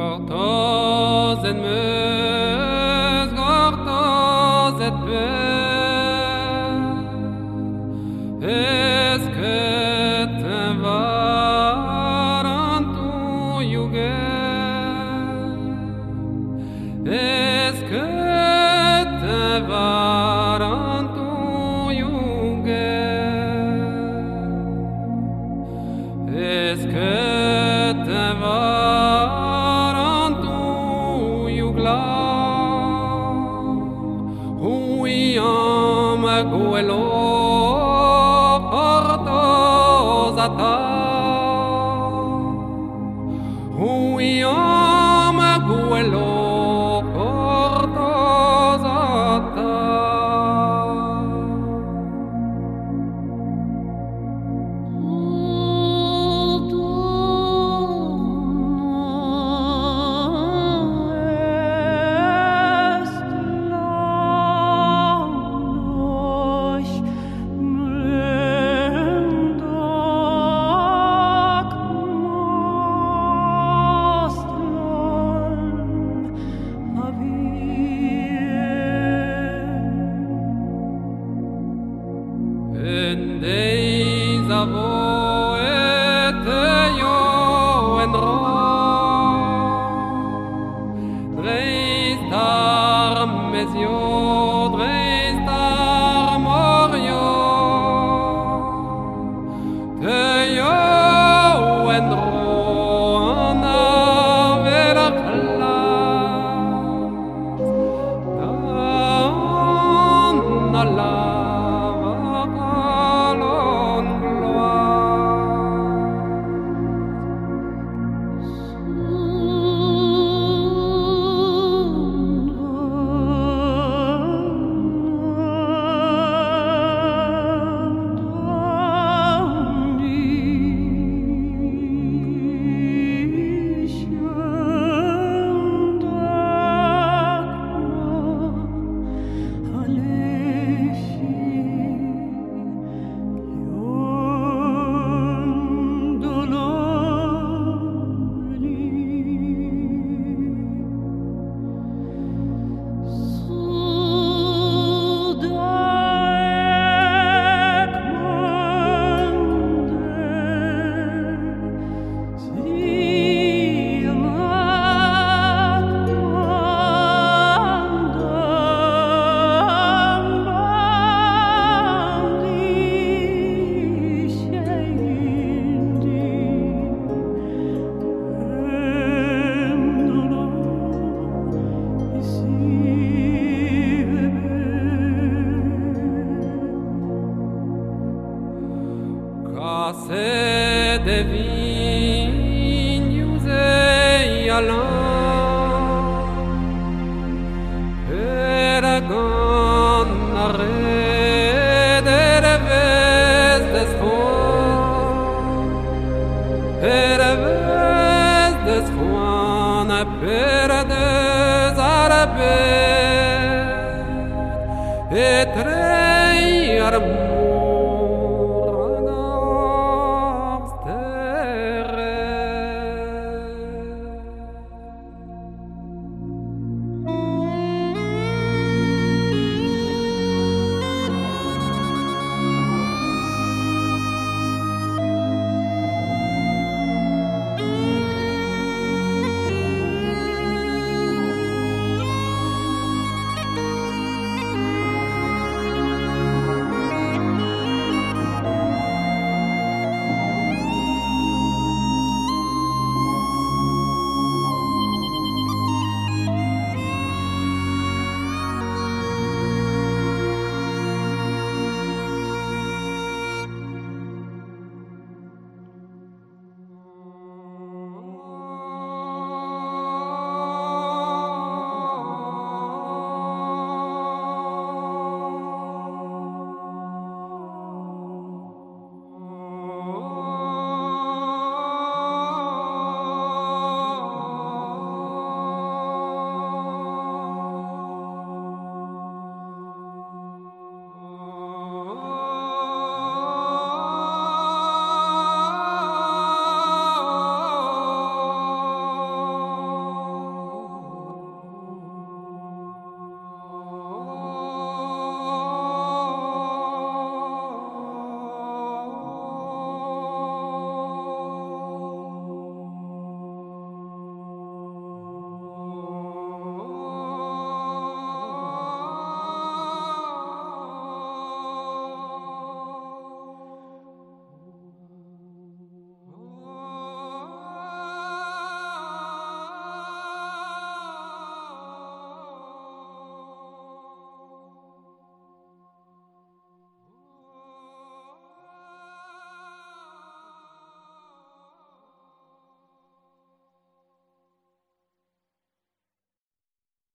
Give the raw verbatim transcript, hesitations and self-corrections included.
Gortoz et meus, gortoz et peur. Est-ce que t'en var en tout yuger? Est-ce que t'en var en tout yuger? Est-ce que t'en var en tout yugla? Oui, en ma guelo portos a ta. Oui, en ma guelo portos a ta. En days of old, yo en ro, dreistar mesio, dreistar morio, te yo en ro, na vera clas, na la. Se devin use alan